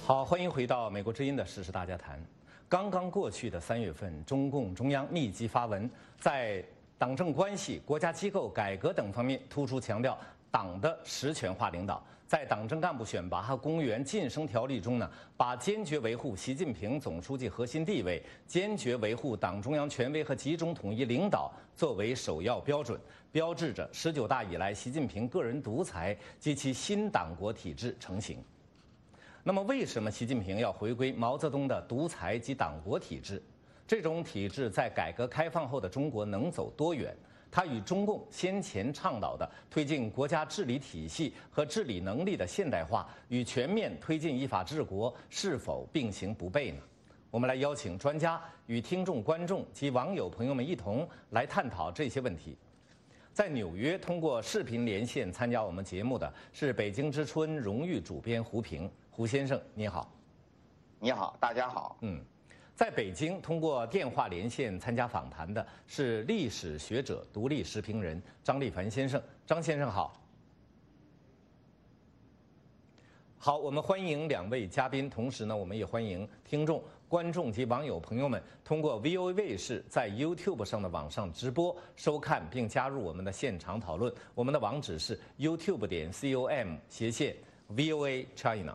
好，欢迎回到美国之音的时事大家谈。刚刚过去的3月份，中共中央密集发文，在党政关系、国家机构改革等方面突出强调党的实权化领导。在党政干部选拔和公务员晋升条例中呢，把坚决维护习近平总书记核心地位、坚决维护党中央权威和集中统一领导作为首要标准，标志着19大以来习近平个人独裁及其新党国体制成型。那么，为什么习近平要回归毛泽东的独裁及党国体制？这种体制在改革开放后的中国能走多远？它与中共先前倡导的推进国家治理体系和治理能力的现代化与全面推进依法治国是否并行不悖呢？我们来邀请专家与听众、观众及网友朋友们一同来探讨这些问题。在纽约通过视频连线参加我们节目的是北京之春荣誉主编胡平。胡先生，你好。 你好，大家好。 在北京通过电话连线参加访谈的是历史学者、独立时评人张立凡先生。张先生好。好，我们欢迎2位嘉宾，同时呢，我们也欢迎听众、观众及网友朋友们通过 VOA 卫视在 YouTube 上的网上直播收看并加入我们的现场讨论。我们的网址是 youtube.com/VOA China。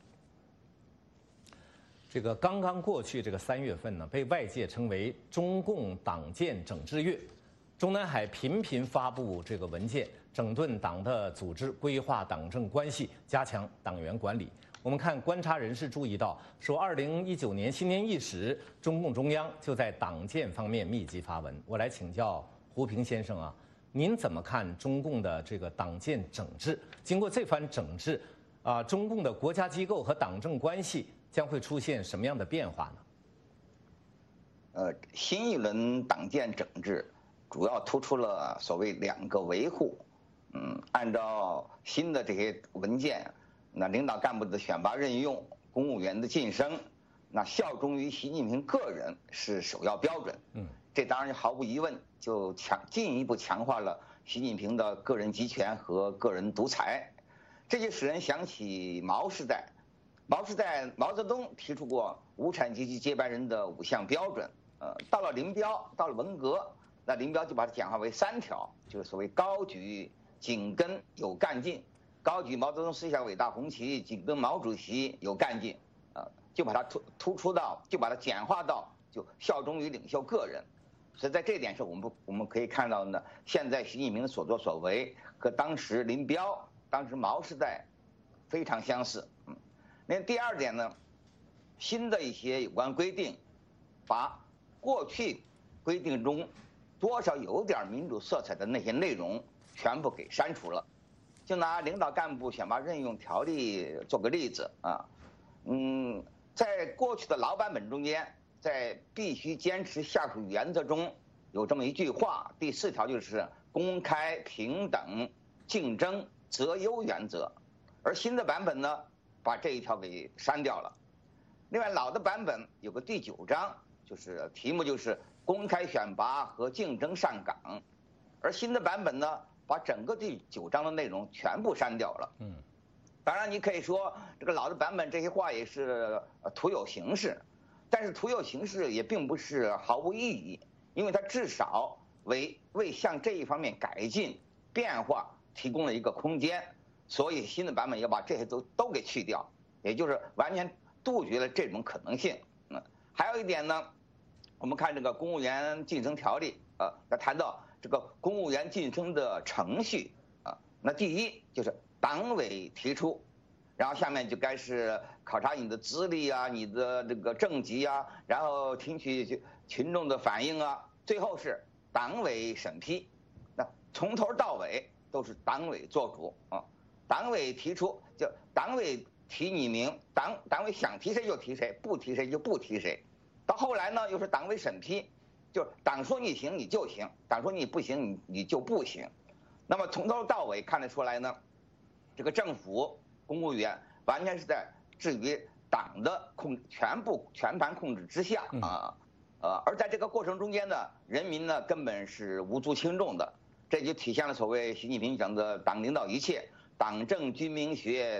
这个刚刚过去这个3月份呢，被外界称为中共党建整治月。中南海频频发布这个文件，整顿党的组织，规划党政关系，加强党员管理。我们看观察人士注意到，说2019年新年伊始，中共中央就在党建方面密集发文。我来请教胡平先生啊，您怎么看中共的这个党建整治？经过这番整治，中共的国家机构和党政关系将会出现什么样的变化呢？新一轮党建整治主要突出了所谓2个维护。按照新的这些文件，那领导干部的选拔任用、公务员的晋升，那效忠于习近平个人是首要标准。这当然毫无疑问就进一步强化了习近平的个人集权和个人独裁。这就使人想起毛时代。毛泽东提出过无产阶级接班人的5项标准，到了林彪，到了文革，那林彪就把它简化为3条，就是所谓高举紧跟有干劲，高举毛泽东思想伟大红旗，紧跟毛主席有干劲，就把它突出到，就把它简化到就效忠于领袖个人。所以在这点上，我们可以看到呢，现在习近平的所作所为和当时林彪、当时毛时代非常相似。那第2点呢，新的一些有关规定，把过去规定中多少有点民主色彩的那些内容全部给删除了。就拿领导干部选拔任用条例做个例子啊，在过去的老版本中间，在必须坚持下属原则中有这么一句话，第4条就是公开、平等、竞争、择优原则，而新的版本呢，把这一条给删掉了。另外，老的版本有个第9章，就是题目就是公开选拔和竞争上岗，而新的版本呢，把整个第9章的内容全部删掉了。当然你可以说这个老的版本这些话也是徒有形式，但是徒有形式也并不是毫无意义，因为它至少为向这一方面改进变化提供了一个空间。所以新的版本要把这些都给去掉，也就是完全杜绝了这种可能性。还有一点呢，我们看这个公务员晋升条例，要谈到这个公务员晋升的程序啊。那第一就是党委提出，然后下面就该是考察你的资历啊，你的这个政绩啊，然后听取群众的反应啊，最后是党委审批。那从头到尾都是党委做主啊。党委提出，就党委提你名，党委想提谁就提谁，不提谁就不提谁。到后来呢，又是党委审批，就是党说你行你就行，党说你不行你就不行。那么从头到尾看得出来呢，这个政府公务员完全是在置于党的全盘控制之下啊。而在这个过程中间呢，人民呢根本是无足轻重的，这就体现了所谓习近平讲的党领导一切。党政军民学，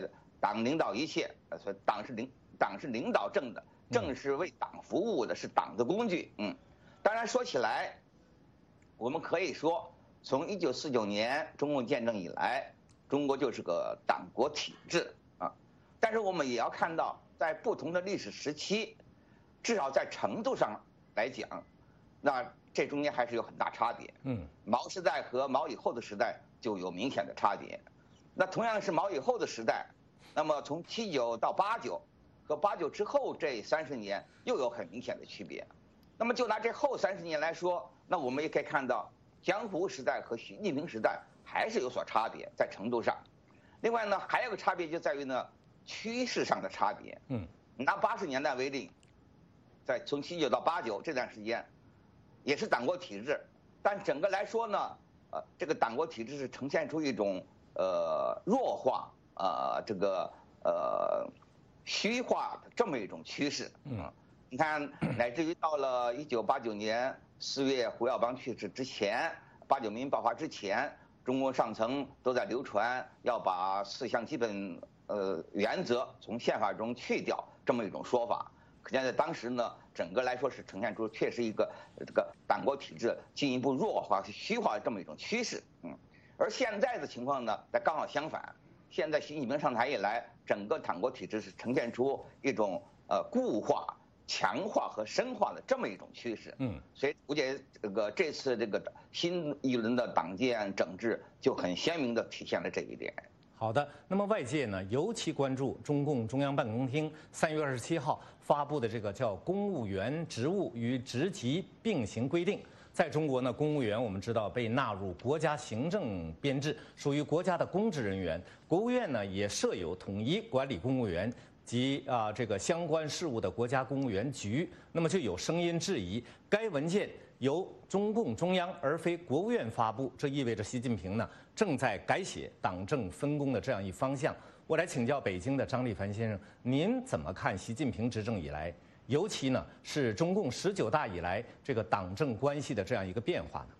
党领导一切，所以党是领导政的，政是为党服务的，是党的工具。当然说起来，我们可以说，从1949年中共建政以来，中国就是个党国体制啊。但是我们也要看到，在不同的历史时期，至少在程度上来讲，那这中间还是有很大差别。毛时代和毛以后的时代就有明显的差别。那同样是毛以后的时代，那么从79到89和89之后这30年又有很明显的区别。那么就拿这后30年来说，那我们也可以看到，江湖时代和习近平时代还是有所差别在程度上。另外呢，还有个差别就在于呢趋势上的差别。拿80年代为例，从79到89这段时间，也是党国体制，但整个来说呢，这个党国体制是呈现出一种弱化虚化的这么一种趋势。你看，乃至于到了1989年4月胡耀邦去世之前，89民运爆发之前，中共上层都在流传要把4项基本原则从宪法中去掉这么一种说法。可见在当时呢，整个来说是呈现出确实一个这个党国体制进一步弱化、虚化的这么一种趋势。而现在的情况呢，刚好相反。现在习近平上台以来，整个党国体制是呈现出一种固化、强化和深化的这么一种趋势。所以估计这次这个新一轮的党建整治就很鲜明地体现了这一点。 好的，那么外界呢尤其关注中共中央办公厅3月27号发布的这个叫《公务员职务与职级并行规定》。在中国呢，公务员我们知道被纳入国家行政编制，属于国家的公职人员。国务院呢也设有统一管理公务员及这个相关事务的国家公务员局。那么就有声音质疑，该文件由中共中央而非国务院发布，这意味着习近平呢正在改写党政分工的这样一方向。我来请教北京的张立凡先生，您怎么看习近平执政以来，尤其呢是中共19大以来这个党政关系的这样一个变化呢？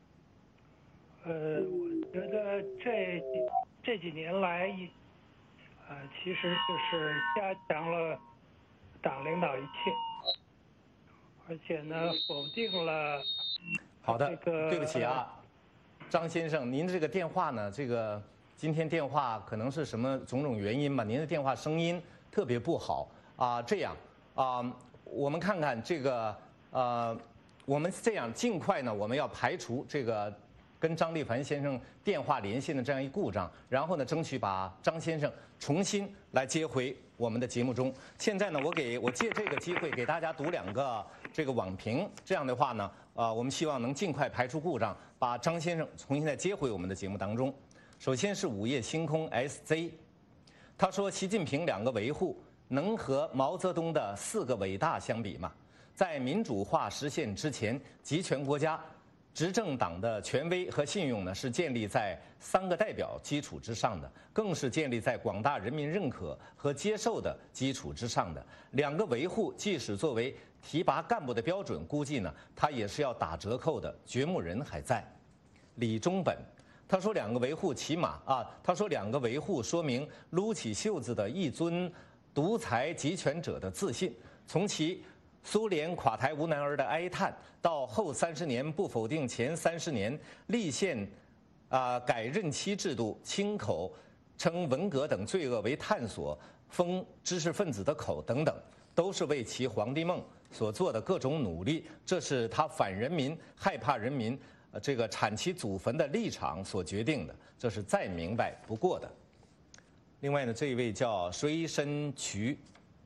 我觉得这几年来，其实就是加强了党领导一切，而且呢否定了。 好的，对不起啊，张先生，您这个电话呢，这个今天电话可能是什么种种原因吧，您的电话声音特别不好啊。这样我们看看这个我们这样尽快呢，我们要排除这个跟张立凡先生电话连线的这样一故障，然后呢，争取把张先生重新来接回我们的节目中。现在呢，我借这个机会给大家读2个这个网评，这样的话呢，我们希望能尽快排除故障，把张先生重新再接回我们的节目当中。首先是午夜星空 SZ， 他说习近平2个维护能和毛泽东的4个伟大相比吗？在民主化实现之前，集权国家执政党的权威和信用呢，是建立在3个代表基础之上的，更是建立在广大人民认可和接受的基础之上的。2个维护，即使作为提拔干部的标准，估计呢，它也是要打折扣的。掘墓人还在。李忠本，他说2个维护起码他说2个维护说明撸起袖子的一尊独裁集权者的自信，从其苏联垮台无能儿的哀叹，到后30年不否定前30年立宪改任期制度、清口称文革等罪恶为探索、封知识分子的口等等，都是为其皇帝梦所做的各种努力。这是他反人民、害怕人民这个铲其祖坟的立场所决定的，这是再明白不过的。另外呢，这一位叫水深渠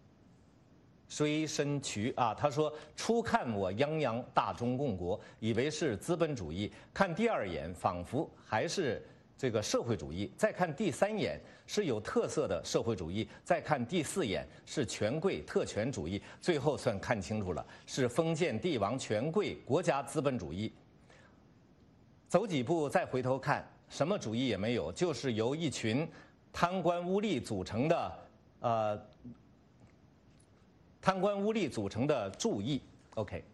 他说初看我泱泱大中共国，以为是资本主义，看第2眼仿佛还是这个社会主义，再看第3眼是有特色的社会主义，再看第4眼是权贵特权主义，最后算看清楚了，是封建帝王权贵国家资本主义。走几步再回头看，什么主义也没有，就是由一群贪官污吏组成的注意。OK，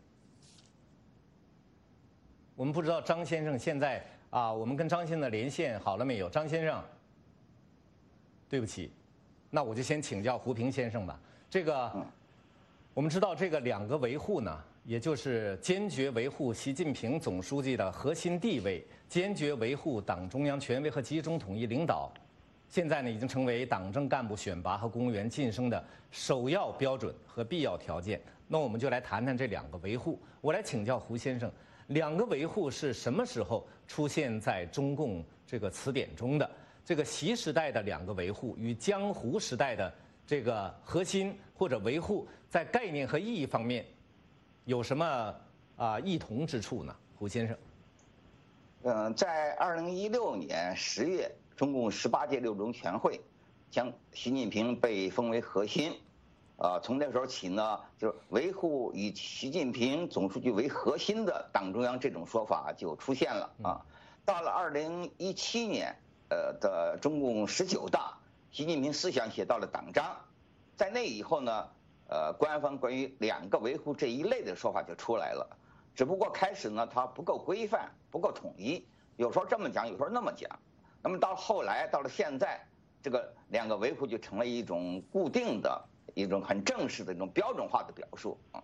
我们不知道张先生现在我们跟张先生的连线好了没有？张先生，对不起， 那我就先请教胡平先生吧。这个，我们知道这个2个维护呢，也就是坚决维护习近平总书记的核心地位，坚决维护党中央权威和集中统一领导，现在呢已经成为党政干部选拔和公务员晋升的首要标准和必要条件。那我们就来谈谈这2个维护。我来请教胡先生，2个维护是什么时候出现在中共这个词典中的？这个习时代的2个维护与江胡时代的这个核心或者维护，在概念和意义方面有什么异同之处呢？胡先生。 在2016年10月，中共18届六中全会将习近平被封为核心。从那时候起呢，就是维护以习近平总书记为核心的党中央这种说法就出现了啊。到了2017年，的中共19大，习近平思想写到了党章，在那以后呢，官方关于2个维护这一类的说法就出来了。只不过开始呢，它不够规范，不够统一，有时候这么讲，有时候那么讲。那么到后来，到了现在，这个2个维护就成了一种固定的、一种很正式的一种标准化的表述啊。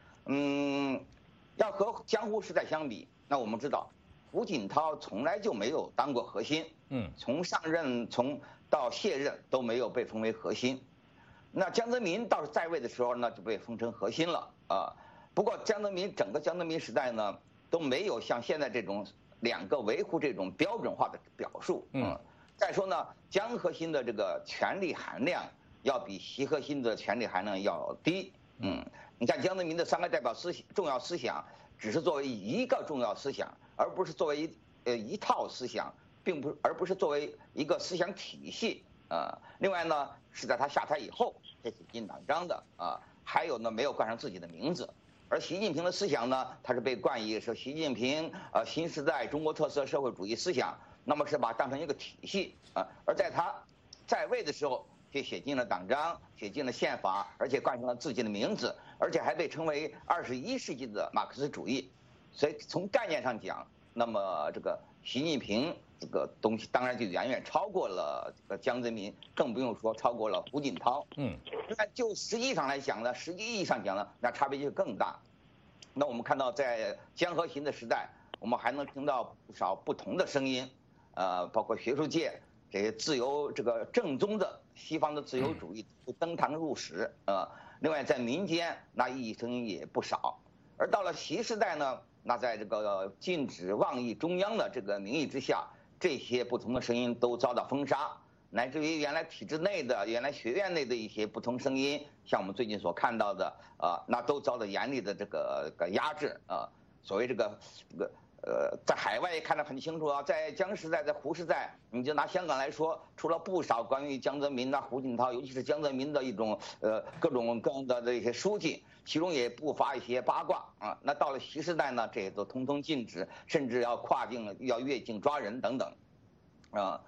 要和江湖时代相比，那我们知道，胡锦涛从来就没有当过核心，从上任到卸任都没有被封为核心。那江泽民倒是在位的时候呢，就被封成核心了啊。不过整个江泽民时代呢，都没有像现在这种2个维护这种标准化的表述。再说呢，江核心的这个权力含量要比习核心的权力含量要低。你看江泽民的3个代表重要思想，只是作为一个重要思想，而不是作为一套思想，而不是作为一个思想体系。另外呢，是在他下台以后才写进党章的啊。还有呢，没有冠上自己的名字。而习近平的思想呢，他是被冠以说习近平新时代中国特色社会主义思想，那么是把它当成一个体系啊。而在他在位的时候，就写进了党章，写进了宪法，而且冠上了自己的名字，而且还被称为21世纪的马克思主义。所以从概念上讲，那么这个习近平这个东西当然就远远超过了江泽民，更不用说超过了胡锦涛。那就实际上来讲呢，实际意义上讲呢，那差别就更大。那我们看到在江河新的时代，我们还能听到不少不同的声音，包括学术界这些这个正宗的西方的自由主义登堂入室，另外在民间那异议声音也不少。而到了习时代呢，那在这个禁止妄议中央的这个名义之下，这些不同的声音都遭到封杀，乃至于原来体制内的、原来学院内的一些不同声音，像我们最近所看到的那都遭到严厉的这个压制啊。所谓这个在海外也看得很清楚啊，在江时代、在胡时代，你就拿香港来说，出了不少关于江泽民胡锦涛，尤其是江泽民的一种各种各样的这些书籍，其中也不乏一些八卦啊。那到了习时代呢，这些都通通禁止，甚至要跨境、要越境抓人等等，啊。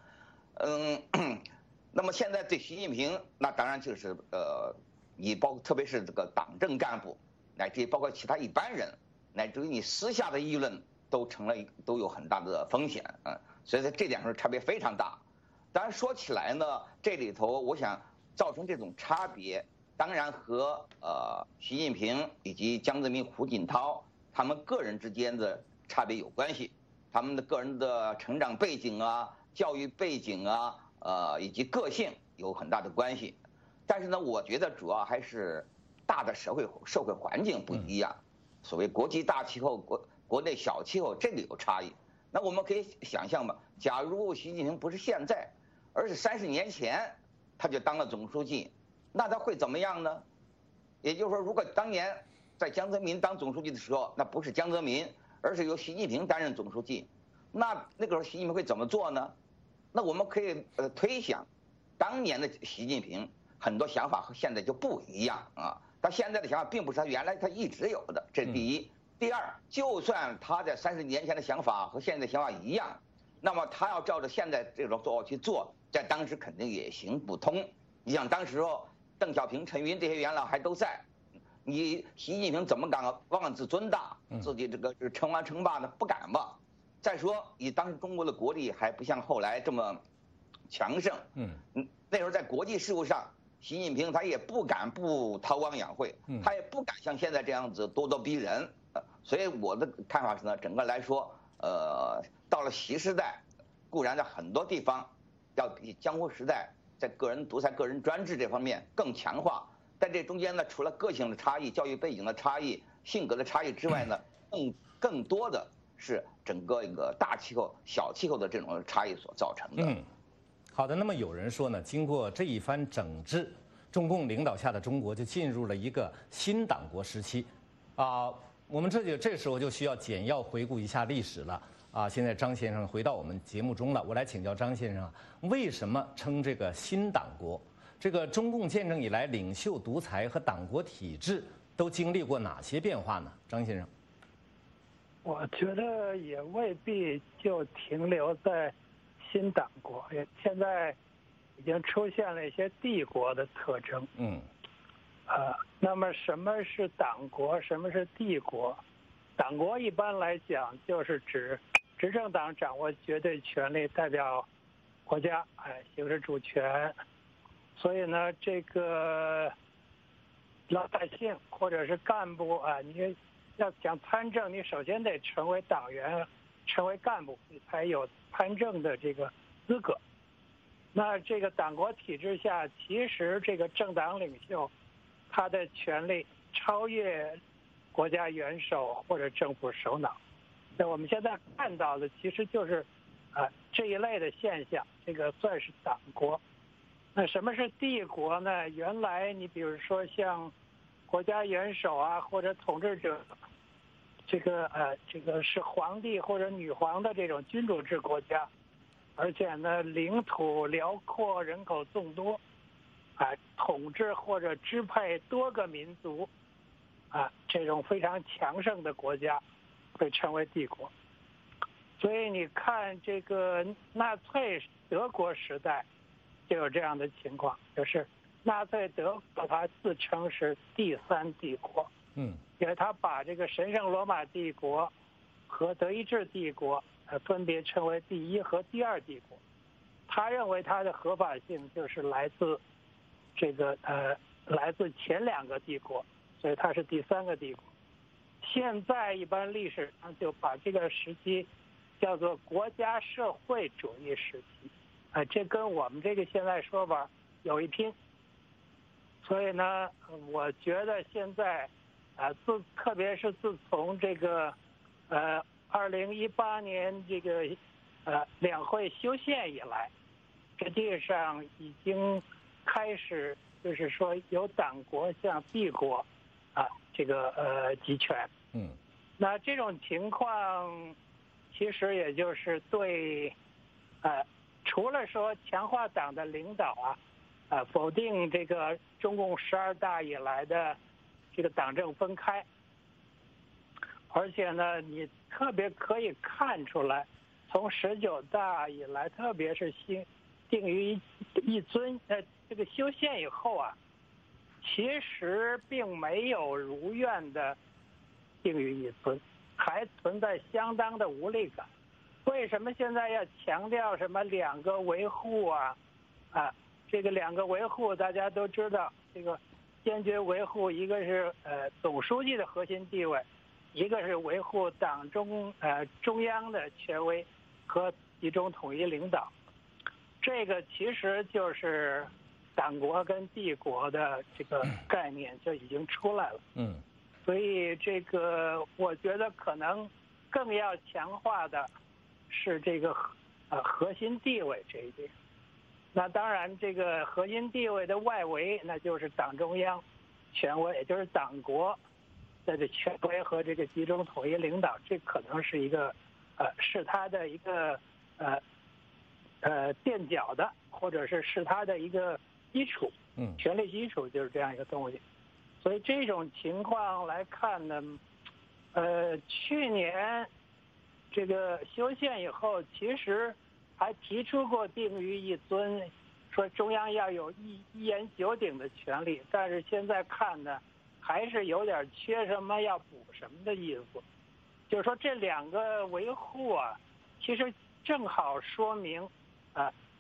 那么现在对习近平，那当然就是特别是这个党政干部，乃至于包括其他一般人，乃至于你私下的议论，都有很大的风险啊。所以在这点上差别非常大。当然说起来呢，这里头我想造成这种差别，当然和习近平以及江泽民、胡锦涛他们个人之间的差别有关系，他们的个人的成长背景啊、教育背景啊，以及个性有很大的关系。但是呢，我觉得主要还是大的社会环境不一样。所谓国际大气候、国内小气候，这里有差异。那我们可以想象吧，假如习近平不是现在，而是30年前他就当了总书记，那他会怎么样呢？也就是说，如果当年在江泽民当总书记的时候，那不是江泽民，而是由习近平担任总书记，那个时候习近平会怎么做呢？那我们可以推想，当年的习近平很多想法和现在就不一样啊。他现在的想法并不是他原来他一直有的，这是第一。第二，就算他在30年前的想法和现在的想法一样，那么他要照着现在这种做法去做，在当时肯定也行不通。你想当时邓小平、陈云这些元老还都在，你习近平怎么敢妄自尊大，自己这个是称王称霸呢？不敢吧。再说，以当时中国的国力还不像后来这么强盛， 那时候在国际事务上，习近平他也不敢不韬光养晦，他也不敢像现在这样子咄咄逼人。所以我的看法是呢，整个来说，到了习时代，固然在很多地方要比江湖时代在个人独裁、个人专制这方面更强化，但这中间呢，除了个性的差异、教育背景的差异、性格的差异之外呢，更多的是整个一个大气候、小气候的这种差异所造成的。 好的，那么有人说呢，经过这一番整治，中共领导下的中国就进入了一个新党国时期，我们这时候就需要简要回顾一下历史了现在张先生回到我们节目中了，我来请教张先生为什么称这个新党国？这个中共建政以来，领袖独裁和党国体制都经历过哪些变化呢？张先生， 我觉得也未必就停留在新党国，现在已经出现了一些帝国的特征。那么什么是党国，什么是帝国？党国一般来讲就是指执政党掌握绝对权力，代表国家，行使主权。所以呢，这个老百姓或者是干部你要想参政，你首先得成为党员，成为干部，你才有参政的这个资格。那这个党国体制下，其实这个政党领袖他的权力超越国家元首或者政府首脑。那我们现在看到的其实就是这一类的现象，这个算是党国。那什么是帝国呢？原来你比如说像国家元首或者统治者，这个是皇帝或者女皇的这种君主制国家，而且呢领土辽阔，人口众多，统治或者支配多个民族，这种非常强盛的国家被称为帝国。所以你看这个纳粹德国时代就有这样的情况，就是纳粹德国他自称是第三帝国，因为他把这个神圣罗马帝国和德意志帝国分别称为第一和第二帝国。他认为他的合法性就是来自前两个帝国，所以他是第三个帝国。现在一般历史上就把这个时期叫做国家社会主义时期，这跟我们这个现在说法有一拼。所以呢，我觉得现在特别是自从这个2018年这个两会修宪以来，实际上已经开始就是说由党国向帝国这个集权。那这种情况其实也就是对除了说强化党的领导否定这个中共12大以来的这个党政分开，而且呢你特别可以看出来，从19大以来，特别是定于一尊这个修宪以后其实并没有如愿的定于一尊，还存在相当的无力感。为什么现在要强调什么两个维护这个两个维护大家都知道，这个坚决维护一个是总书记的核心地位，一个是维护党中央的权威和集中统一领导。这个其实就是党国跟帝国的这个概念就已经出来了。所以这个我觉得可能更要强化的是这个核心地位这一点。那当然这个核心地位的外围，那就是党中央权威，也就是党国的权威和这个集中统一领导，这可能是一个是他的一个垫脚的，或者是他的一个基础，权力基础就是这样一个东西。所以这种情况来看呢，去年这个修宪以后，其实还提出过定于一尊，说中央要有一言九鼎的权利，但是现在看呢，还是有点缺什么要补什么的意思。就是说这两个维护其实正好说明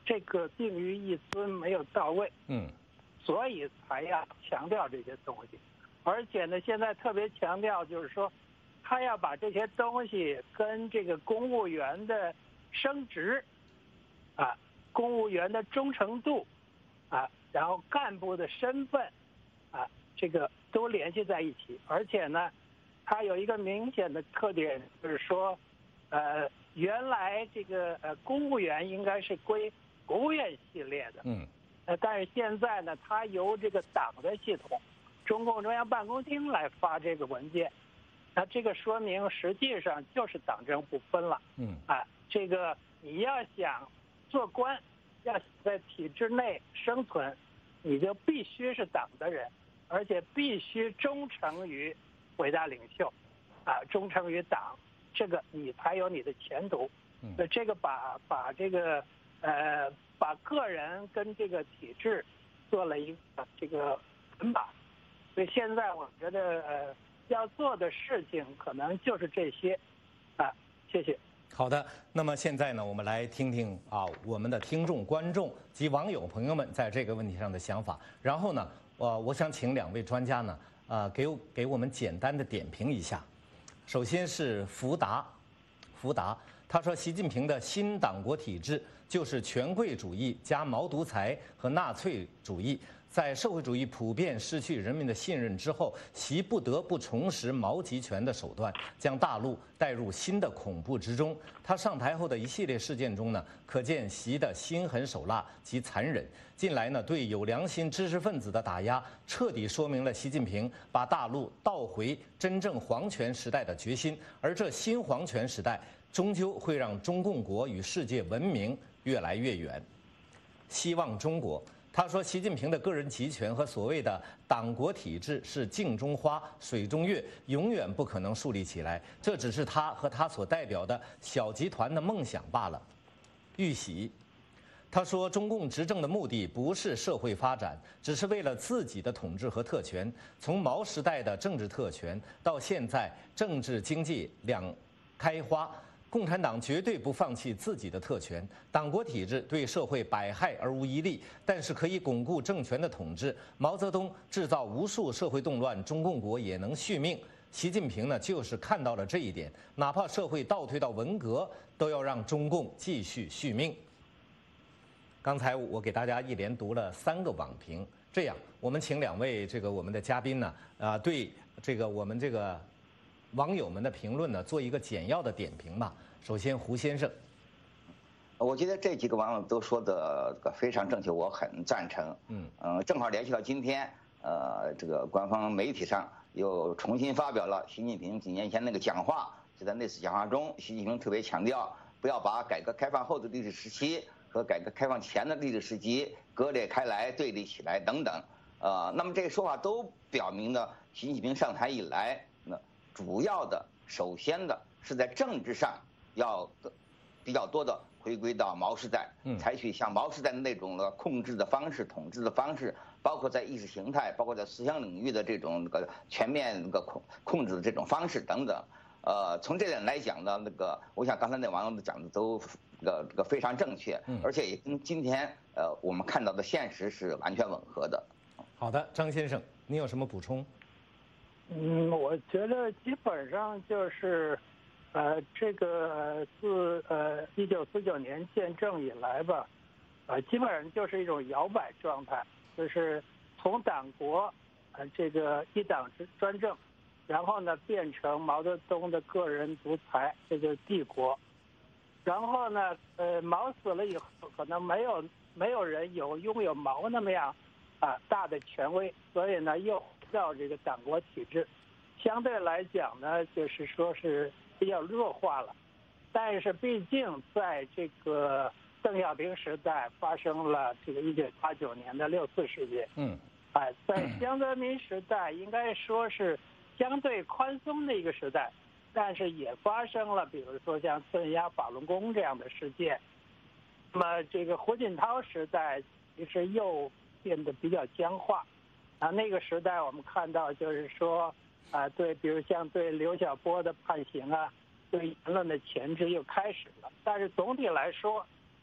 这个定于一尊没有到位，所以才要强调这些东西。而且呢，现在特别强调就是说，他要把这些东西跟这个公务员的升职，公务员的忠诚度，然后干部的身份，这个都联系在一起。而且呢，它有一个明显的特点，就是说，原来这个公务员应该是归国务院系列的，但是现在呢，它由这个党的系统，中共中央办公厅来发这个文件，那这个说明实际上就是党政不分了。这个你要想做官，要在体制内生存，你就必须是党的人，而且必须忠诚于伟大领袖，忠诚于党，这个你才有你的前途。这个把这个把个人跟这个体制做了一个这个捆绑。所以现在我觉得要做的事情可能就是这些。谢谢。 好的，那么现在呢，我们来听听我们的听众、观众及网友朋友们在这个问题上的想法。然后呢，我想请2位专家呢，给我们简单的点评一下。首先是福达，他说，习近平的新党国体制就是权贵主义加毛独裁和纳粹主义。在社会主义普遍失去人民的信任之后，习不得不重拾毛集权的手段，将大陆带入新的恐怖之中。他上台后的一系列事件中呢，可见习的心狠手辣及残忍。近来呢，对有良心知识分子的打压，彻底说明了习近平把大陆倒回真正皇权时代的决心。而这新皇权时代，终究会让中共国与世界文明越来越远。希望中国。他说，习近平的个人集权和所谓的党国体制是镜中花、水中月，永远不可能树立起来。这只是他和他所代表的小集团的梦想罢了。玉玺，他说，中共执政的目的不是社会发展，只是为了自己的统治和特权。从毛时代的政治特权到现在政治经济两开花。共产党绝对不放弃自己的特权，党国体制对社会百害而无一利，但是可以巩固政权的统治。毛泽东制造无数社会动乱，中共国也能续命。习近平呢，就是看到了这一点，哪怕社会倒退到文革，都要让中共继续续命。刚才我给大家一连读了3个网评，这样我们请2位我们的嘉宾呢，对我们网友们的评论呢，做一个简要的点评吧。首先，胡先生， 我觉得这几个网友都说的非常正确，我很赞成。正好联系到今天，这个官方媒体上又重新发表了习近平几年前那个讲话，就在那次讲话中，习近平特别强调，不要把改革开放后的历史时期和改革开放前的历史时期割裂开来、对立起来等等。那么这些说法都表明呢，习近平上台以来，主要的、首先的是在政治上要比较多的回归到毛时代，采取像毛时代的那种控制的方式、统治的方式，包括在意识形态、包括在思想领域的这种全面控制的这种方式等等。从这点来讲呢，我想刚才那网友讲的都非常正确，而且也跟今天我们看到的现实是完全吻合的。 好的，张先生，你有什么补充？ 我觉得基本上就是，这个自1949年建政以来吧，基本上就是一种摇摆状态，就是从党国，这个一党专政，然后呢变成毛泽东的个人独裁，这就是帝国。然后呢，毛死了以后，可能没有人拥有毛那么样大的权威，所以呢又到这个党国体制，相对来讲呢，就是说是比较弱化了。但是毕竟在这个邓小平时代发生了这个1989年的6四事件，在江泽民时代应该说是相对宽松的一个时代，但是也发生了比如说像镇压法轮功这样的事件。那么这个胡锦涛时代其实又变得比较僵化，那个时代我们看到就是说，对，比如像对刘晓波的判刑对言论的钳制又开始了。但是总体来说，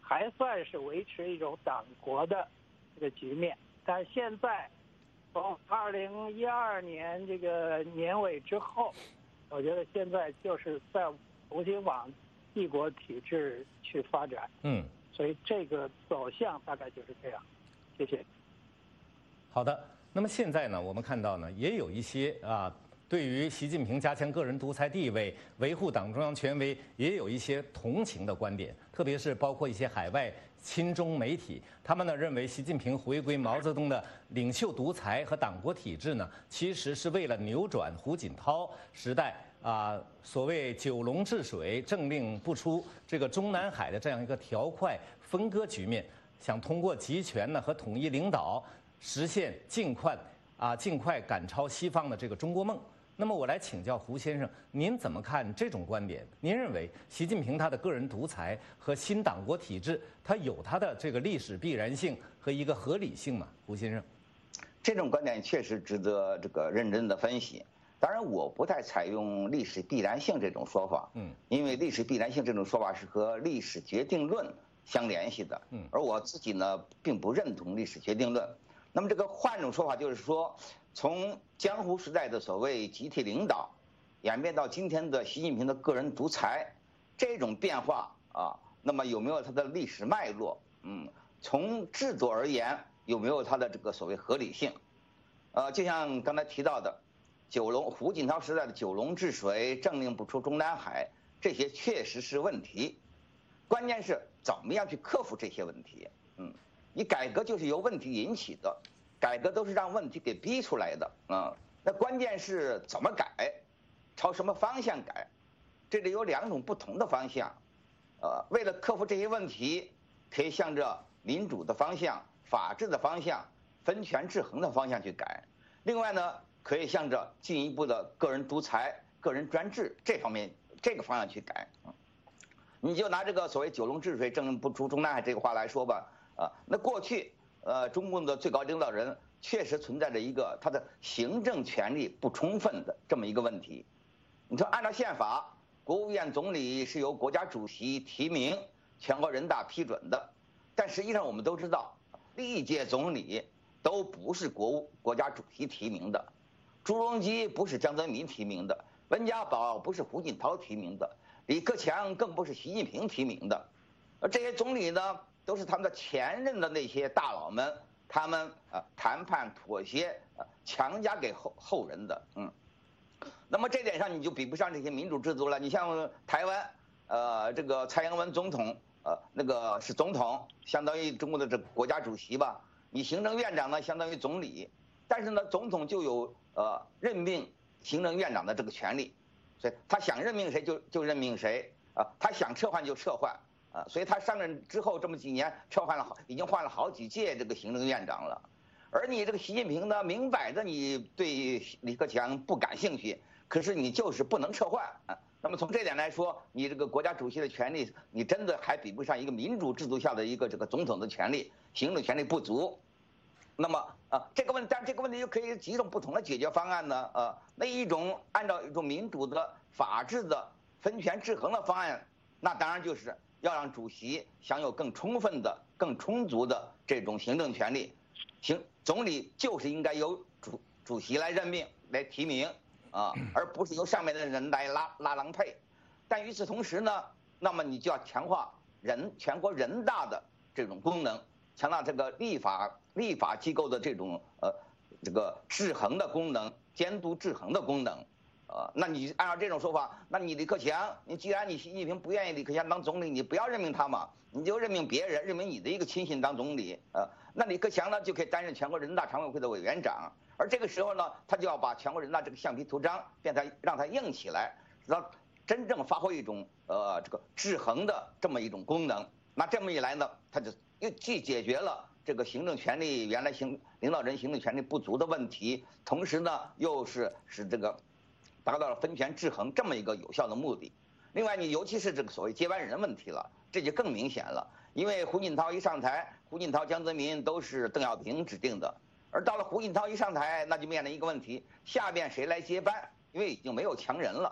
还算是维持一种党国的这个局面。但是现在从2012年这个年尾之后，我觉得现在就是在重新往帝国体制去发展。所以这个走向大概就是这样。谢谢。 好的，那么现在呢，我们看到呢，也有一些对于习近平加强个人独裁地位、维护党中央权威，也有一些同情的观点，特别是包括一些海外亲中媒体，他们呢认为习近平回归毛泽东的领袖独裁和党国体制呢，其实是为了扭转胡锦涛时代所谓九龙治水、政令不出这个中南海的这样一个条块分割局面，想通过集权呢和统一领导，实现尽快赶超西方的这个中国梦。那么我来请教胡先生，您怎么看这种观点？您认为习近平他的个人独裁和新党国体制，它有它的这个历史必然性和一个合理性吗？胡先生， 这种观点确实值得这个认真的分析。当然，我不太采用历史必然性这种说法，因为历史必然性这种说法是和历史决定论相联系的，而我自己呢并不认同历史决定论。那么这个换一种说法就是说，从江湖时代的所谓集体领导，演变到今天的习近平的个人独裁，这种变化那么有没有它的历史脉络？从制度而言，有没有它的这个所谓合理性？就像刚才提到的，胡锦涛时代的九龙治水、政令不出中南海，这些确实是问题。关键是怎么样去克服这些问题？你改革就是由问题引起的，改革都是让问题给逼出来的那关键是怎么改，朝什么方向改？这里有两种不同的方向。为了克服这些问题，可以向着民主的方向、法治的方向、分权制衡的方向去改。另外呢，可以向着进一步的个人独裁、个人专制这个方向去改。你就拿这个所谓九龙治水、政令不出中南海这个话来说吧，那过去中共的最高领导人确实存在着一个他的行政权力不充分的这么一个问题。你说按照宪法，国务院总理是由国家主席提名，全国人大批准的，但实际上我们都知道，历届总理都不是国家主席提名的，朱镕基不是江泽民提名的，温家宝不是胡锦涛提名的，李克强更不是习近平提名的，而这些总理呢，都是他们的前任的那些大佬们，他们谈判妥协强加给后人的。那么这点上你就比不上这些民主制度了。你像台湾，这个蔡英文总统，那个是总统，相当于中国的这国家主席吧。你行政院长呢，相当于总理，但是呢，总统就有任命行政院长的这个权利，所以他想任命谁就任命谁他想撤换就撤换所以他上任之后这么几年已经换了好几届这个行政院长了。而你这个习近平呢，明摆着你对李克强不感兴趣，可是你就是不能撤换那么从这点来说，你这个国家主席的权利，你真的还比不上一个民主制度下的一个这个总统的权利，行政权力不足。那么这个问题，但这个问题又可以几种不同的解决方案呢？那一种按照一种民主的、法治的、分权制衡的方案，那当然就是要让主席享有更充分的、更充足的这种行政权利。总理就是应该由主席来任命、来提名而不是由上面的人来拉郎配。但与此同时呢，那么你就要强化全国人大的这种功能，强大这个立法机构的这种这个制衡的功能、监督制衡的功能。那你按照这种说法，那你李克强，既然你习近平不愿意李克强当总理，你不要任命他嘛，你就任命别人，任命你的一个亲信当总理那李克强呢就可以担任全国人大常委会的委员长，而这个时候呢，他就要把全国人大这个橡皮图章让它硬起来，让真正发挥一种这个制衡的这么一种功能。那这么一来呢，他就又既解决了这个行政权力原来领导人行政权力不足的问题，同时呢又是使这个达到了分权制衡这么一个有效的目的。另外，你尤其是这个所谓接班人问题了，这就更明显了。因为胡锦涛一上台，胡锦涛、江泽民都是邓小平指定的，而到了胡锦涛一上台，那就面临一个问题：下边谁来接班？因为已经没有强人了。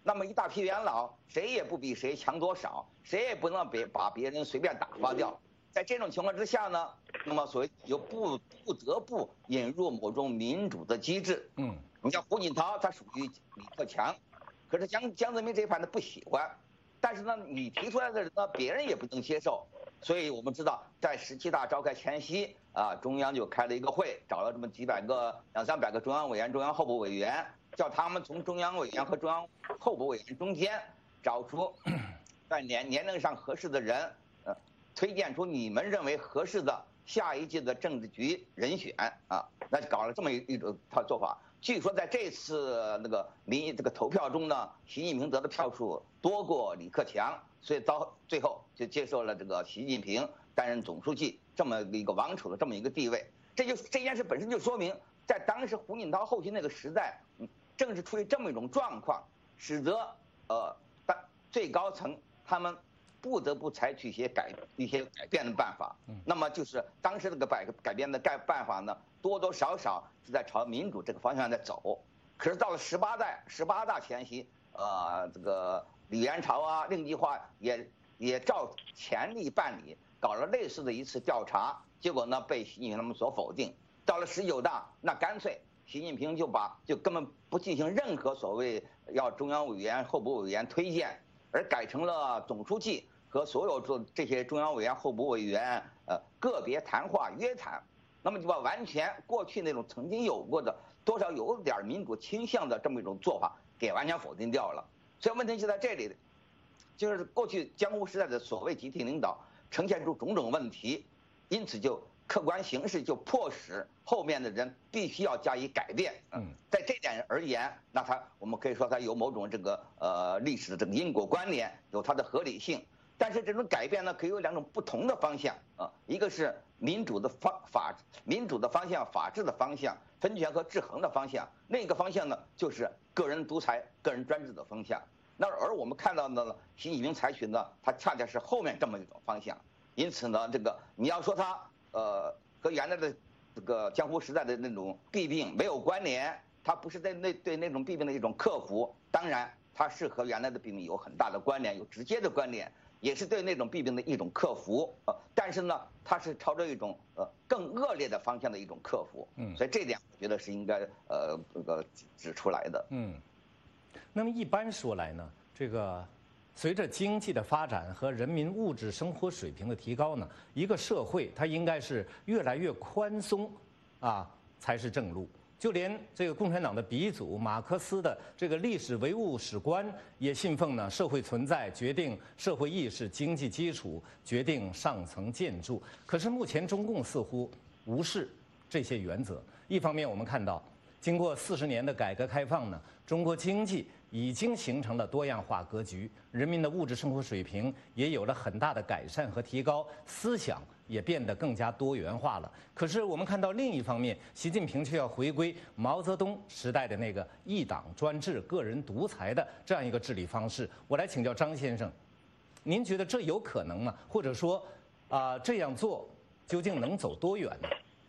那么一大批元老，谁也不比谁强多少，谁也不能把别人随便打发掉。在这种情况之下呢，那么所谓就不得不引入某种民主的机制。你像胡锦涛，他属于李克强，可是江泽民这一派呢不喜欢，但是呢你提出来的人呢，别人也不能接受。所以我们知道，在17大召开前夕啊，中央就开了一个会，找了这么200-300个中央委员、中央候补委员，叫他们从中央委员和中央候补委员中间找出在年龄上合适的人，推荐出你们认为合适的下一届的政治局人选啊，那就搞了这么一种做法。据说在这次那个这个投票中呢，习近平得的票数多过李克强，所以到最后就接受了这个习近平担任总书记这么一个王储的这么一个地位。这件事本身就说明，在当时胡锦涛后期那个时代，正是出于这么一种状况，使得最高层他们不得不采取一些改变的办法。那么就是当时这个改变的办法呢，多多少少是在朝民主这个方向在走。可是到了18大前夕，这个李元朝啊、令计划也照前例办理，搞了类似的一次调查，结果呢被习近平他们所否定。到了19大，那干脆习近平就根本不进行任何所谓要中央委员、候补委员推荐，而改成了总书记和所有这些中央委员、候补委员个别谈话约谈，那么就把完全过去那种曾经有过的多少有点民主倾向的这么一种做法给完全否定掉了。所以问题就在这里，就是过去江湖时代的所谓集体领导呈现出种种问题，因此就客观形势就迫使后面的人必须要加以改变。在这点而言，那我们可以说它有某种这个历史的这个因果关联，有它的合理性。但是这种改变呢，可以有2种不同的方向啊，一个是民主的方向、法治的方向、分权和制衡的方向；另一个方向呢，就是个人独裁、个人专制的方向。那而我们看到的呢，习近平采取呢，它恰恰是后面这么一种方向。因此呢，这个你要说它和原来的这个江湖时代的那种弊病没有关联，它不是对那种弊病的一种克服，当然它是和原来的弊病有很大的关联，有直接的关联。也是对那种弊病的一种克服，但是呢，它是朝着一种更恶劣的方向的一种克服，所以这点我觉得是应该指出来的。 那么一般说来呢，这个随着经济的发展和人民物质生活水平的提高呢，一个社会它应该是越来越宽松，才是正路。就连这个共产党的鼻祖马克思的这个历史唯物史观也信奉呢，社会存在决定社会意识，经济基础决定上层建筑。可是目前中共似乎无视这些原则。一方面我们看到，经过40年的改革开放呢，中国经济已经形成了多样化格局，人民的物质生活水平也有了很大的改善和提高，思想也变得更加多元化了。可是我们看到另一方面，习近平却要回归毛泽东时代的那个一党专制、个人独裁的这样一个治理方式。我来请教张先生，您觉得这有可能吗？或者说，这样做究竟能走多远呢？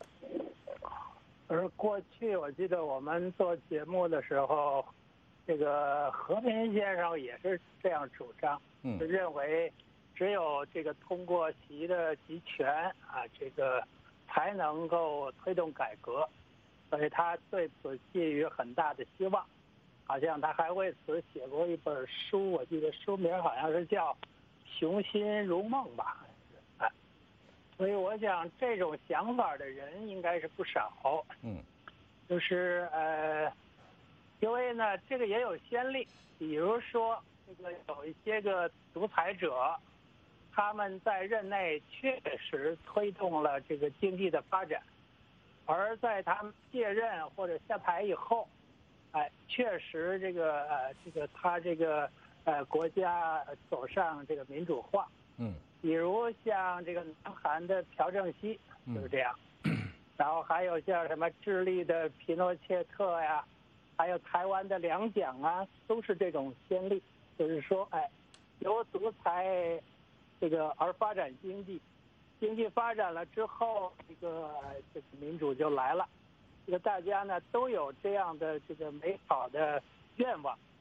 而过去我记得我们做节目的时候，这个和平先生也是这样主张，就认为只有这个通过习的集权这个才能够推动改革，所以他对此寄予很大的希望。好像他还为此写过一本书，我记得书名好像是叫《雄心如梦》吧。所以我想这种想法的人应该是不少。就是因为呢这个也有先例，比如说这个有一些个独裁者，他们在任内确实推动了这个经济的发展，而在他们卸任或者下台以后，确实这个他这个国家走上这个民主化。比如像这个南韩的朴正熙就是这样，然后还有像什么智利的皮诺切特呀，还有台湾的两蒋啊，都是这种先例。就是说，由独裁这个而发展经济，经济发展了之后，这个民主就来了。这个大家呢都有这样的这个美好的愿望。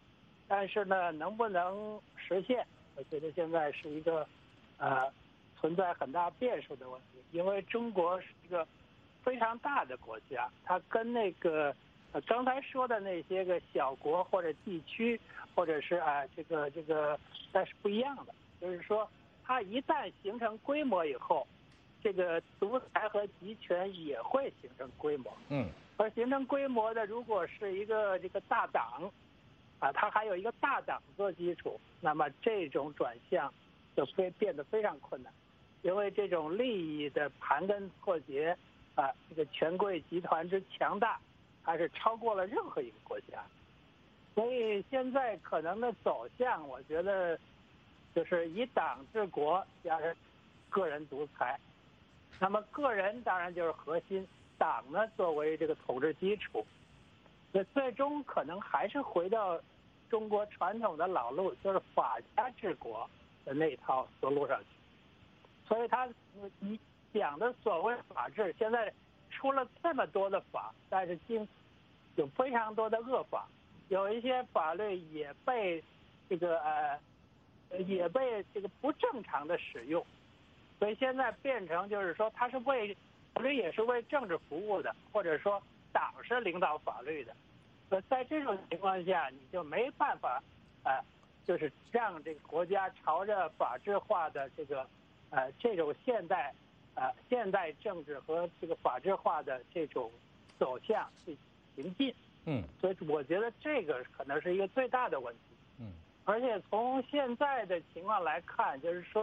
但是呢，能不能实现，我觉得现在是一个存在很大变数的问题。因为中国是一个非常大的国家，它跟那个刚才说的那些个小国或者地区，或者是那是不一样的。就是说，它一旦形成规模以后，这个独裁和集权也会形成规模。而形成规模的，如果是一个这个大党，它还有一个大党做基础，那么这种转向就会变得非常困难，因为这种利益的盘根错节，这个权贵集团之强大，还是超过了任何一个国家。所以现在可能的走向，我觉得就是以党治国，加上个人独裁。那么个人当然就是核心，党呢作为这个统治基础，那最终可能还是回到中国传统的老路，就是法家治国的那套思路上去。所以你讲的所谓法治，现在出了这么多的法，但是有非常多的恶法，有一些法律也被这个不正常的使用。所以现在变成就是说，法律也是为政治服务的，或者说党是领导法律的。在这种情况下，你就没办法，就是让这个国家朝着法治化的这种现代政治和这个法治化的这种走向去行进。所以我觉得这个可能是一个最大的问题。而且从现在的情况来看，就是说。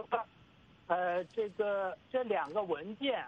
这两个文件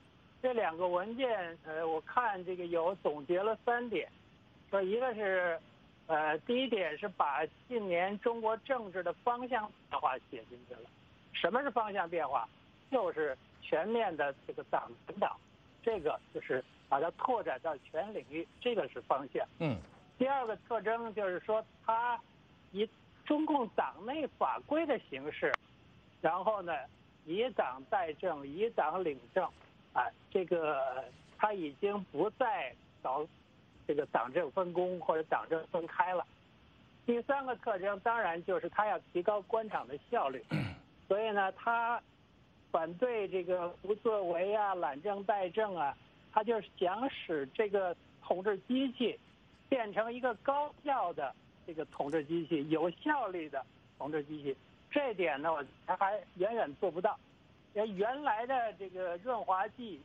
我看这个有总结了3点，说一个是，第一点是把近年中国政治的方向变化写进去了。什么是方向变化？就是全面的这个党领导，这个就是把它拓展到全领域，这个是方向。第二个特征就是说，它以中共党内法规的形式，然后呢。以党代政，以党领政，这个他已经不再搞这个党政分工或者党政分开了。第3个特征当然就是他要提高官场的效率，所以呢，他反对这个不作为懒政怠政他就是想使这个统治机器变成一个高效的这个统治机器，有效率的统治机器。这点呢，他还远远做不到。原来的这个润滑剂，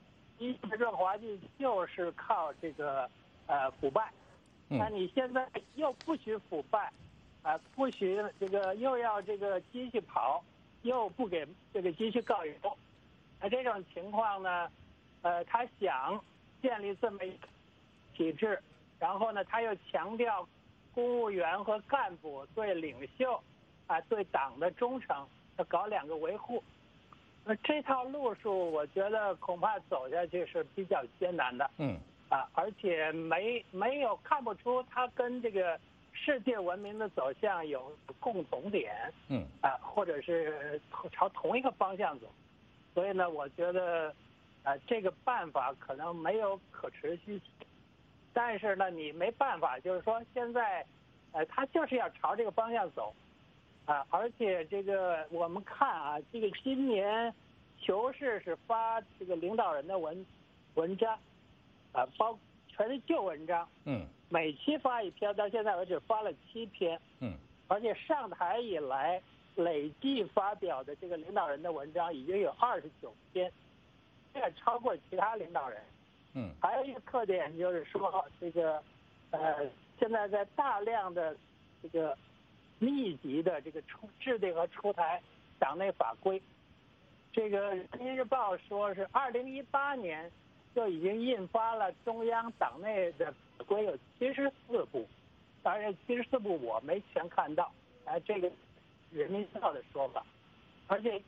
就是靠这个腐败。那你现在又不许腐败，不许这个又要这个机器跑，又不给这个机器告油。这种情况呢，他想建立这么一个体制，然后呢，他又强调公务员和干部对领袖对党的忠诚，要搞2个维护。这套路数，我觉得恐怕走下去是比较艰难的。而且没有看不出它跟这个世界文明的走向有共同点。或者是朝同一个方向走。所以呢，我觉得这个办法可能没有可持续性。但是呢，你没办法，就是说现在他就是要朝这个方向走。而且这个我们看这个今年求是是发这个领导人的文章，全是旧文章，每期发1篇，到现在为止发了7篇，而且上台以来累计发表的这个领导人的文章已经有29篇，这也超过其他领导人。还有一个特点就是说，这个现在在大量的这个密集的这个制定和出台党内法规。这个人民日报说是2018年就已经印发了中央党内的法规有74部，当然74部我没全看到，这个人民日报的说法。而且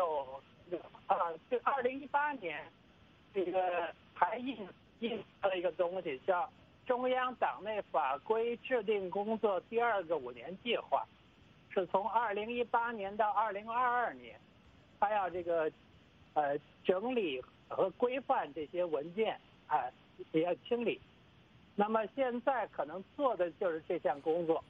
2018年这个还印发了一个东西叫中央党内法规制定工作第2个5年计划，是从2018年到2022年，他要这个整理和规范这些文件，也要清理。那么现在可能做的就是这项工作，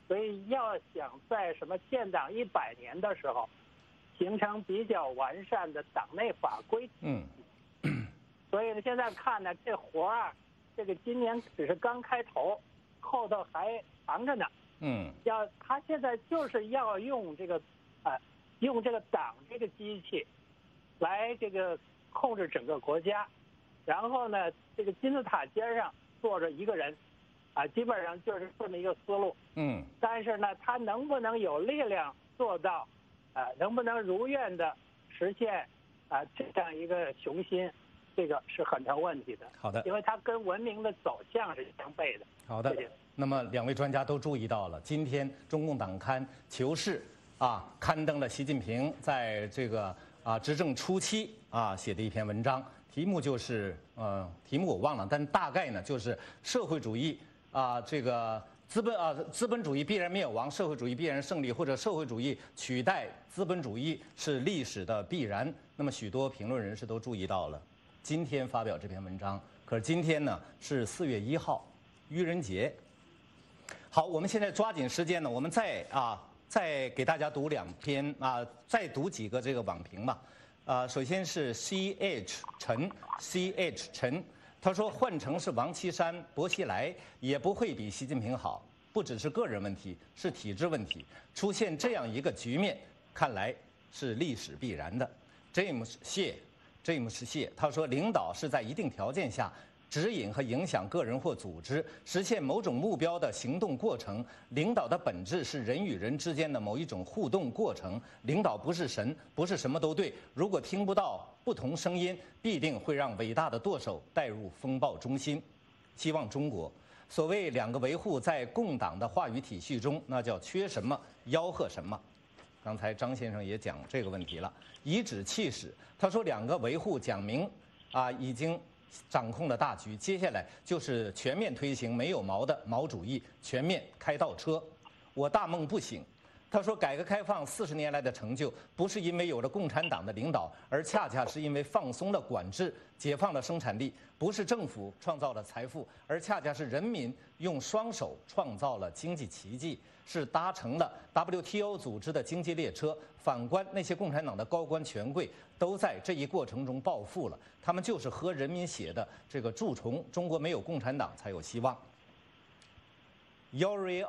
所以要想在什么建党100年的时候，形成比较完善的党内法规。所以呢，现在看呢，这活儿啊，这个今年只是刚开头，后头还长着呢。他现在就是要用这个，用这个党这个机器，来这个控制整个国家，然后呢，这个金字塔尖上坐着一个人，基本上就是这么一个思路。但是呢，他能不能有力量做到，能不能如愿的实现，这样一个雄心，这个是很成问题的。 好的， 因为它跟文明的走向是相悖的。 好的， 谢谢。 那么2位专家都注意到了，今天中共党刊《求是》刊登了习近平在这个执政初期写的一篇文章，题目就是题目我忘了，但大概呢就是社会主义这个资本主义必然灭亡，社会主义必然胜利，或者社会主义取代资本主义是历史的必然。那么许多评论人士都注意到了，今天发表这篇文章，可是今天呢是4月1号，愚人节。好，我们现在抓紧时间呢，我们再给大家读2篇再读几个这个网评吧。首先是 CH 陈，他说换成是王岐山、薄熙来也不会比习近平好，不只是个人问题，是体制问题。出现这样一个局面，看来是历史必然的。James 谢，他说领导是在一定条件下指引和影响个人或组织实现某种目标的行动过程，领导的本质是人与人之间的某一种互动过程。领导不是神，不是什么都对。如果听不到不同声音，必定会让伟大的舵手带入风暴中心。希望中国所谓2个维护在共党的话语体系中，那叫缺什么吆喝什么。刚才张先生也讲这个问题了，颐指气使。他说2个维护讲明已经掌控了大局，接下来就是全面推行没有毛的毛主义，全面开倒车。我大梦不醒。他说，改革开放40年来的成就，不是因为有了共产党的领导，而恰恰是因为放松了管制，解放了生产力；不是政府创造了财富，而恰恰是人民用双手创造了经济奇迹，是搭乘了 WTO 组织的经济列车。反观那些共产党的高官权贵，都在这一过程中暴富了，他们就是喝人民血的这个蛀虫。中国没有共产党才有希望。Yuri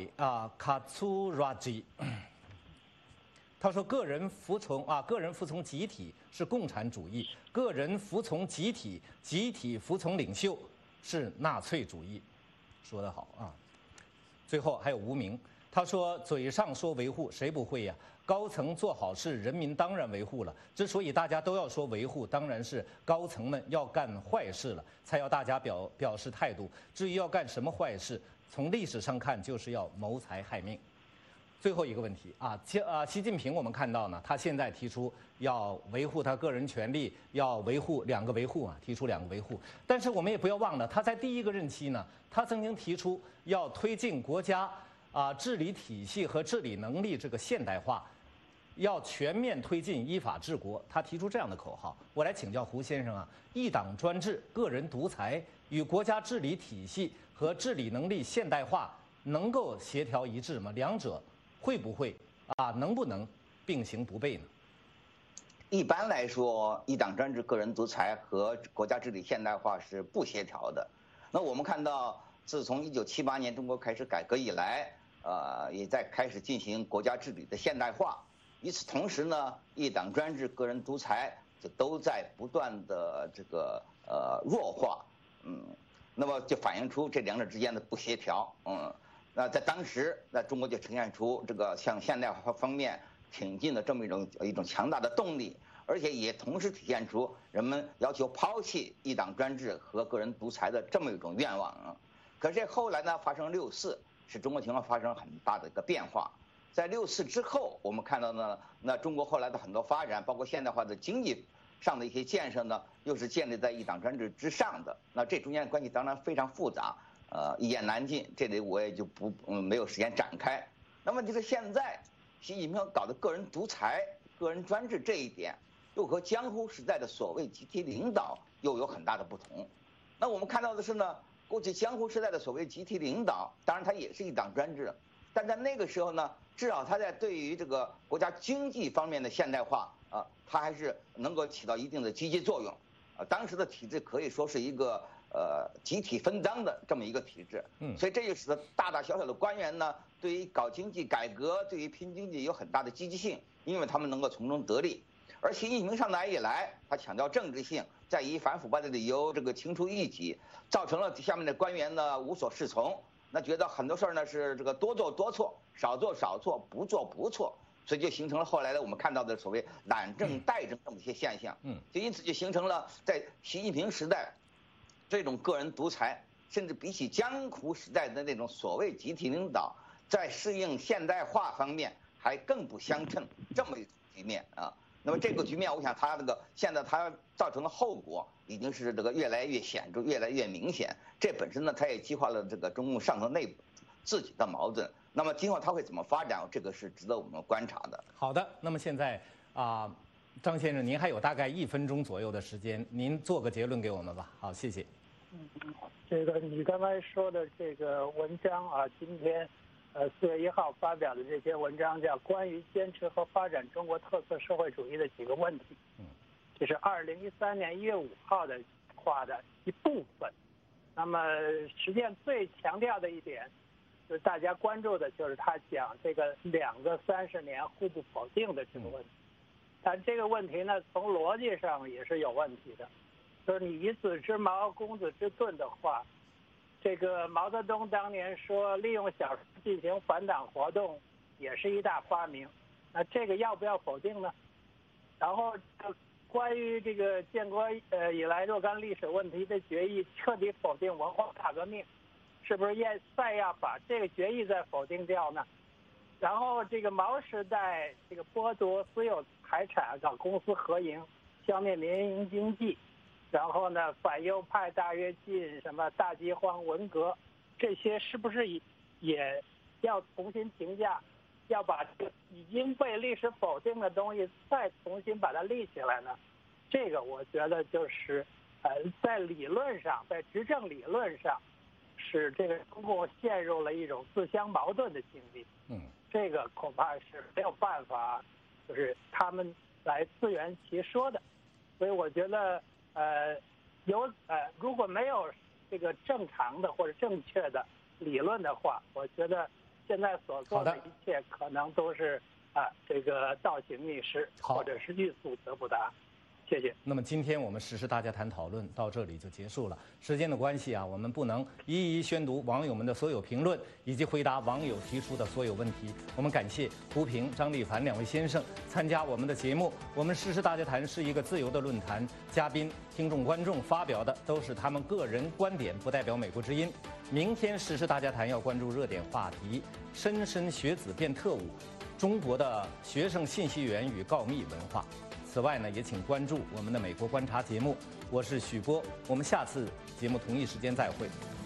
Katsuraji， 他说个人服从集体是共产主义，个人服从集体，集体服从领袖是纳粹主义。说得好啊。最后还有无名，他说嘴上说维护，谁不会呀？高层做好事，人民当然维护了。之所以大家都要说维护，当然是高层们要干坏事了，才要大家表示态度。至于要干什么坏事，从历史上看，就是要谋财害命。最后一个问题习近平我们看到呢，他现在提出要维护他个人权利，要维护2个维护提出2个维护。但是我们也不要忘了，他在第1个任期呢，他曾经提出要推进国家治理体系和治理能力这个现代化，要全面推进依法治国。他提出这样的口号。我来请教胡先生一党专制、个人独裁与国家治理体系和治理能力现代化能够协调一致吗？2者会不会能不能并行不悖呢？ 一般来说，一党专制、个人独裁和国家治理现代化是不协调的。那我们看到，自从1978年中国开始改革以来，也在开始进行国家治理的现代化。与此同时呢，一党专制、个人独裁就都在不断的这个弱化。那么就反映出这2者之间的不协调。那在当时，那中国就呈现出这个向现代化方面挺进的这么一种强大的动力，而且也同时体现出人们要求抛弃一党专制和个人独裁的这么一种愿望。可是后来呢，发生6·4，使中国情况发生很大的一个变化。在6·4之后，我们看到呢，那中国后来的很多发展，包括现代化的经济上的一些建设呢，又是建立在一党专制之上的。那这中间的关系当然非常复杂，一言难尽，这里我也就没有时间展开。那么就是现在习近平搞的个人独裁、个人专制这一点，又和江湖时代的所谓集体领导又有很大的不同。那我们看到的是呢，过去江湖时代的所谓集体领导，当然它也是一党专制， 但在那个时候呢，至少他在对于这个国家经济方面的现代化他还是能够起到一定的积极作用。当时的体制可以说是一个集体分赃的这么一个体制。所以这就使得大大小小的官员呢，对于搞经济改革、对于拼经济有很大的积极性，因为他们能够从中得利。而习近平上台以来，他强调政治性，再以反腐败的理由这个清除异己，造成了下面的官员呢无所适从。那觉得很多事儿呢是这个多做多错，少做少错，不做不错，所以就形成了后来的我们看到的所谓懒政怠政这么一些现象。就因此就形成了在习近平时代，这种个人独裁，甚至比起江湖时代的那种所谓集体领导，在适应现代化方面还更不相称，这么一种局面啊。那么这个局面，我想它现在它造成的后果已经是这个越来越显著、越来越明显。这本身呢，它也激化了这个中共上层内部自己的矛盾。那么今后它会怎么发展，这个是值得我们观察的。 好的，那么现在张先生，您还有大概1分钟左右的时间，您做个结论给我们吧。好，谢谢。 这个你刚才说的这个文章今天4月1号发表的这篇文章叫《关于坚持和发展中国特色社会主义的几个问题》，这是2013年1月5号的话的一部分。那么实际上最强调的一点，就是大家关注的就是他讲这个2个30年互不否定的这个问题。但这个问题呢，从逻辑上也是有问题的，就是你以子之矛攻子之盾的话，这个毛泽东当年说利用小说进行反党活动也是一大发明，那这个要不要否定呢？然后关于这个建国以来若干历史问题的决议彻底否定文化大革命，是不是再要把这个决议再否定掉呢？然后这个毛时代这个剥夺私有财产，搞公私合营，消灭民营经济，然后呢反右派大跃进，什么大饥荒、文革，这些是不是也要重新评价，要把这个已经被历史否定的东西再重新把它立起来呢？这个我觉得就是在理论上，在执政理论上，使这个中共陷入了一种自相矛盾的境地。这个恐怕是没有办法，就是他们来自圆其说的。所以我觉得如果没有这个正常的或者正确的理论的话，我觉得现在所做的一切可能都是这个倒行逆施，或者是欲速则不达。谢谢。 那么今天我们时事大家谈讨论到这里就结束了。时间的关系我们不能一一宣读网友们的所有评论，以及回答网友提出的所有问题。我们感谢胡平、张立凡2位先生参加我们的节目。我们时事大家谈是一个自由的论坛，嘉宾、听众、观众发表的都是他们个人观点，不代表美国之音。明天时事大家谈要关注热点话题：莘莘学子变特务，中国的学生信息源与告密文化。此外呢，也请关注我们的美国观察节目。我是许波，我们下次节目同一时间再会。